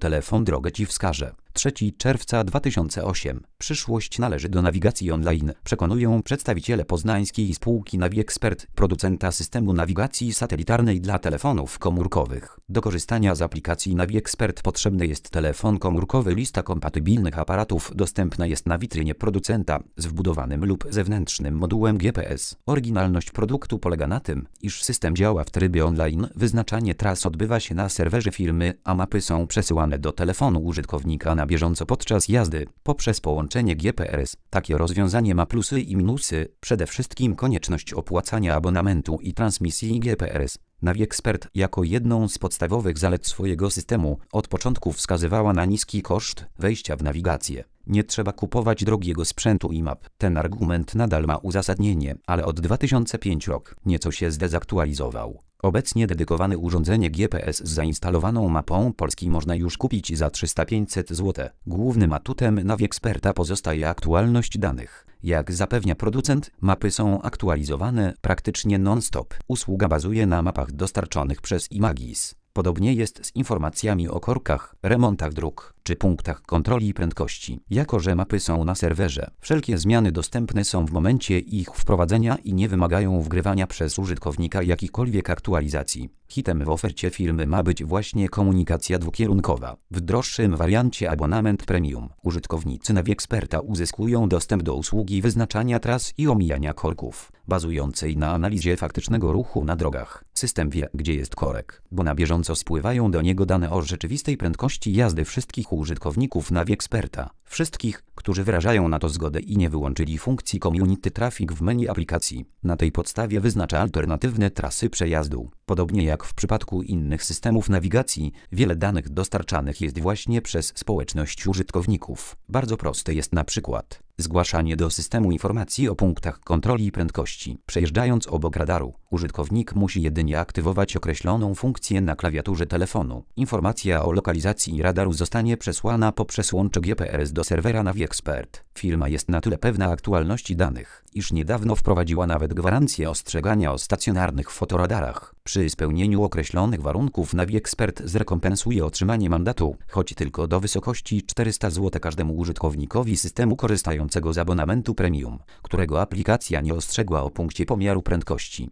telefon drogę Ci wskaże. 3 czerwca 2008. Przyszłość należy do nawigacji online, przekonują przedstawiciele poznańskiej spółki NaviExpert, producenta systemu nawigacji satelitarnej dla telefonów komórkowych. Do korzystania z aplikacji NaviExpert potrzebny jest telefon komórkowy. Lista kompatybilnych aparatów dostępna jest na witrynie producenta z wbudowanym lub zewnętrznym modułem GPS. Oryginalność produktu polega na tym, iż system działa w trybie online. Wyznaczanie tras odbywa się na serwerze firmy, a mapy są przesyłane do telefonu użytkownika na bieżąco podczas jazdy poprzez połączenie GPS. Takie rozwiązanie ma plusy i minusy, przede wszystkim konieczność opłacania abonamentu i transmisji GPS. NaviExpert jako jedną z podstawowych zalet swojego systemu od początku wskazywała na niski koszt wejścia w nawigację. Nie trzeba kupować drogiego sprzętu i map. Ten argument nadal ma uzasadnienie, ale od 2005 rok nieco się zdezaktualizował. Obecnie dedykowane urządzenie GPS z zainstalowaną mapą Polski można już kupić za 300–500 zł. Głównym atutem NaviExperta pozostaje aktualność danych. Jak zapewnia producent, mapy są aktualizowane praktycznie non-stop. Usługa bazuje na mapach dostarczonych przez Imagis. Podobnie jest z informacjami o korkach, remontach dróg czy punktach kontroli prędkości. Jako że mapy są na serwerze, wszelkie zmiany dostępne są w momencie ich wprowadzenia i nie wymagają wgrywania przez użytkownika jakichkolwiek aktualizacji. Hitem w ofercie firmy ma być właśnie komunikacja dwukierunkowa. W droższym wariancie abonament premium użytkownicy NaviExperta uzyskują dostęp do usługi wyznaczania tras i omijania korków, bazującej na analizie faktycznego ruchu na drogach. System wie, gdzie jest korek, bo na bieżąco spływają do niego dane o rzeczywistej prędkości jazdy wszystkich użytkowników NaviExperta. Wszystkich, którzy wyrażają na to zgodę i nie wyłączyli funkcji Community Traffic w menu aplikacji. Na tej podstawie wyznacza alternatywne trasy przejazdu. Podobnie jak w przypadku innych systemów nawigacji, wiele danych dostarczanych jest właśnie przez społeczność użytkowników. Bardzo proste jest na przykład zgłaszanie do systemu informacji o punktach kontroli prędkości. Przejeżdżając obok radaru, użytkownik musi jedynie aktywować określoną funkcję na klawiaturze telefonu. Informacja o lokalizacji radaru zostanie przesłana poprzez łącze GPS do serwera NaviExpert. Firma jest na tyle pewna aktualności danych, iż niedawno wprowadziła nawet gwarancję ostrzegania o stacjonarnych fotoradarach. Przy spełnieniu określonych warunków NaviExpert zrekompensuje otrzymanie mandatu, choć tylko do wysokości 400 zł każdemu użytkownikowi systemu korzystającego z abonamentu premium, którego aplikacja nie ostrzegła o punkcie pomiaru prędkości.